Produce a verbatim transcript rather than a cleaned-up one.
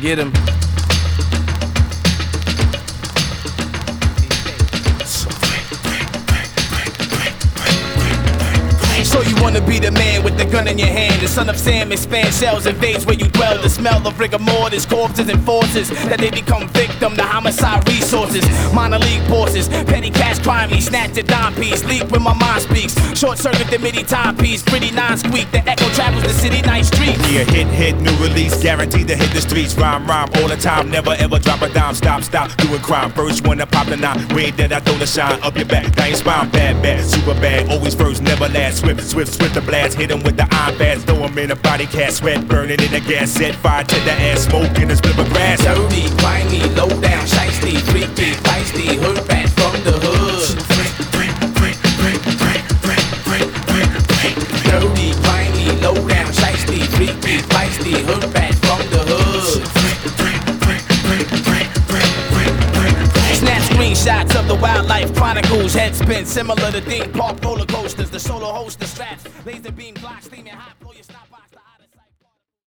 Get him. So you wanna be the man with the gun in your hand, the son of Sam, expand shells, invades where you dwell. The smell of rigor mortis, corpses and forces that they become victim to homicide resources. Minor league bosses, petty cash crime me, snatch the dime piece, leak when my mind speaks. Short circuit the midi timepiece, pretty non-squeak. The echo travels the city night street. Yeah, hit, hit, new release, guaranteed to hit the streets. Rhyme, rhyme all the time, never ever drop a dime. Stop, stop doing crime. First one to pop the nine, way that I throw the shine up your back. Dying spine, bad, bad, super bad. Always first, never last. Swift, swift, swift the blast. Hit him with the iron fast, throw him in a body cast. Sweat burning in the gas, set fire to the ass. Smoke in a split of grass. Dirty, grimy, low down, shiesty, freaky, feisty, hood rat from the hood. Dirty, grimy, low down, shiesty, freaky, feisty, hood rat from the hood. Snap screenshots of the wildlife chronicles. Head spin similar to theme park roller coasters. The solo host, the straps, laser beam blocks, steaming hot, blow your stop.